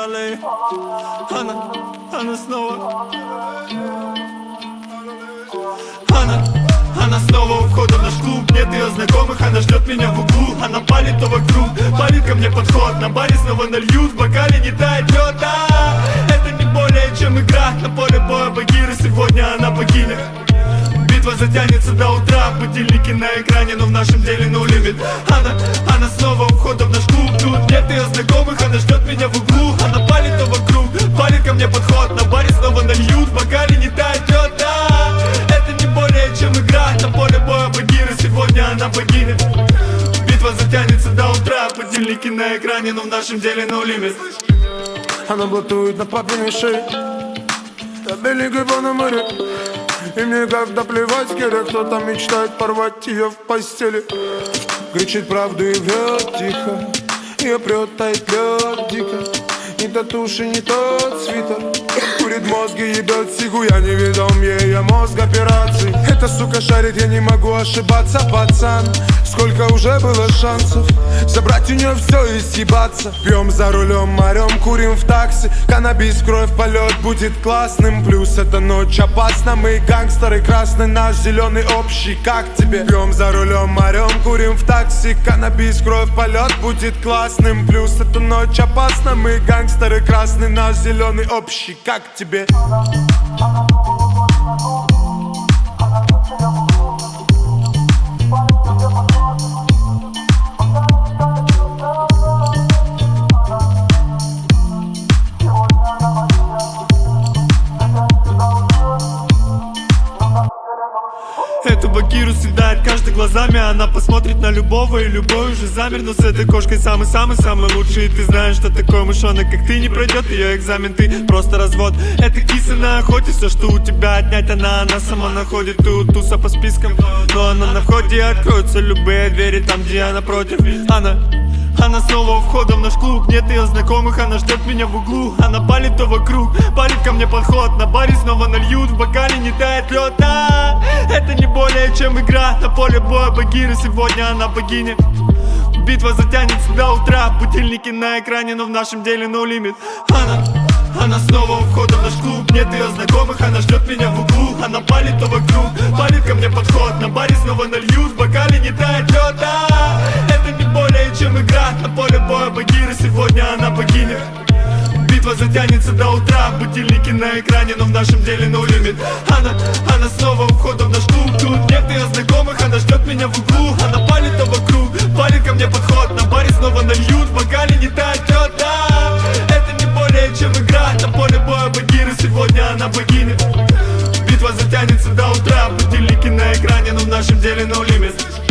аллее. Она снова. Она снова у входа в наш клуб. Нет ее знакомых, она ждет меня в углу. Она палит то вокруг, палит ко мне подход. На баре снова нальют, в бокале не тает лед. Это не более чем игра. На поле боя Багира, сегодня она богиня. Битва затянется до утра, будильники на экране, но в нашем деле no limit. Она снова у входа в наш клуб. Тут нет ее знакомых, она ждет меня в углу. Она палит то вокруг, палит ко мне подход. На баре снова нальют, в бокале не тает лед. Это не более чем игра. На поле боя Багира, сегодня она богиня. Битва затянется до утра, будильники на экране, но в нашем деле no limit. Она блатует на папиной шее, я беленькой по море. И мне когда плевать, когда кто-то мечтает порвать ее в постели. Кричит правду и врет тихо, ее прет, тает лед дико. Ни то туши, ни тот свитер. Курит мозги, ебет сигу, я не ведом ей, мозг операций. Эта сука шарит, я не могу ошибаться, пацан. Сколько уже было шансов забрать у нее все и съебаться. Пьем за рулем, орем, курим в такси. Каннабис, кровь, полет будет классным. Плюс эта ночь опасна, мы гангстеры. Красный наш, зеленый общий, как тебе? Пьем за рулем, орем, курим в такси. Каннабис, кровь, полет будет классным. Плюс эта ночь опасна, мы гангстеры. Красный наш, зеленый общий, как тебе? Эту Багиру съедает каждый глазами. Она посмотрит на любого, и любой уже замер. Но с этой кошкой самый-самый-самый лучший. И ты знаешь, что такой мышонок, как ты, не пройдет ее экзамен. Ты просто развод. Это киса на охоте. Все, что у тебя отнять, она сама находит. Ты у туса по спискам, но она на входе. Откроются любые двери там, где она против. Она снова у входа в наш клуб. Нет ее знакомых, она ждет меня в углу. Она палит то вокруг, палит ко мне подход. На баре снова нальют, в бокале не тает лед. Это не более чем игра. На поле боя Багира, сегодня она богиня. Битва затянется до утра, будильники на экране, но в нашем деле no limit. Она снова у входа в наш клуб. Нет ее знакомых, она ждет меня в углу. Она палит то вокруг, палит ко мне подход. На баре снова нальют, в бокале не тает лед. Это не более чем игра. На поле боя Багира, сегодня она богиня. Битва затянется до утра, будильники на экране, но в нашем деле no limit. Она снова у входа в наш клуб. Тут нет ее знакомых, она ждет меня в углу. Она палит то вокруг, палит ко мне подход. На баре снова нальют, в бокале не тает лед. Это не более чем игра. На поле боя Багира, сегодня она богиня. Битва затянется до утра, будильники на экране, но в нашем деле no limit.